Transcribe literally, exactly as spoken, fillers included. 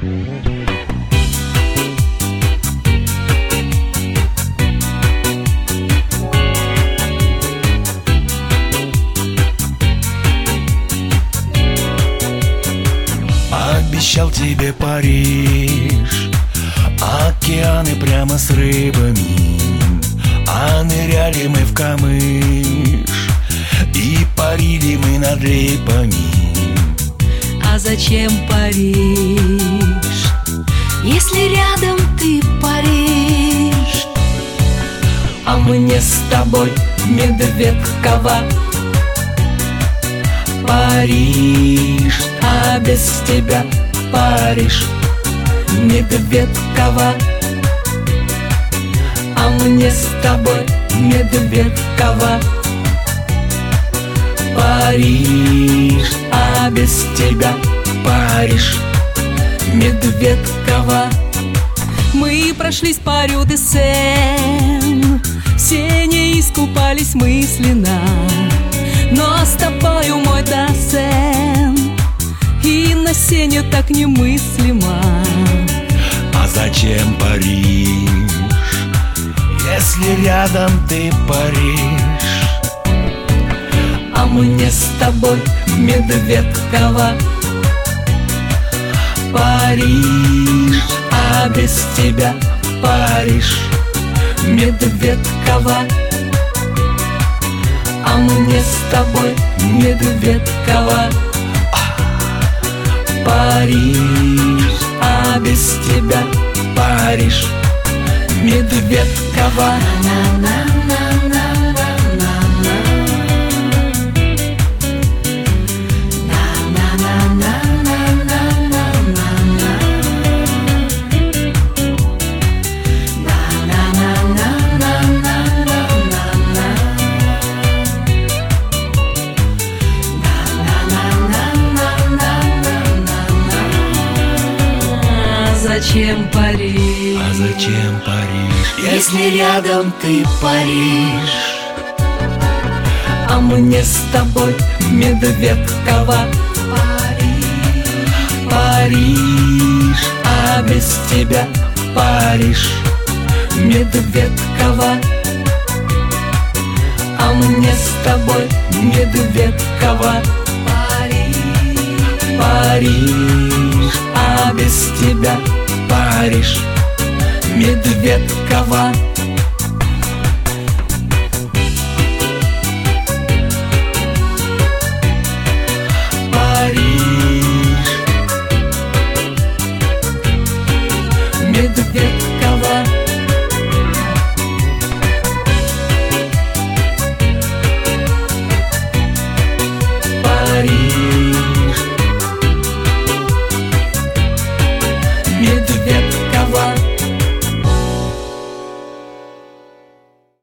Обещал тебе Париж, океаны прямо с рыбами, а ныряли мы в камыш и парили мы над липами. А зачем Париж, если рядом ты Париж? А мне с тобой Медведково Париж, а без тебя Париж, Медведково. А мне с тобой Медведково Париж, а без тебя Париж, Медведково. Мы прошлись по Рю де Сен, все не искупались мысленно, но с тобою мой Досен и на сене так немыслимо. А зачем Париж, если рядом ты Париж? А мне с тобой Медведково Париж, а без тебя Париж, Медведково. А мне с тобой Медведково Париж, а без тебя Париж, Медведково. Зачем Париж? А зачем Париж, если рядом ты Париж? А мне с тобой Медведково Париж, а без тебя Париж, Медведково. А мне с тобой Медведково Париж, а без тебя Париж, Медведково. Париж, Медведково.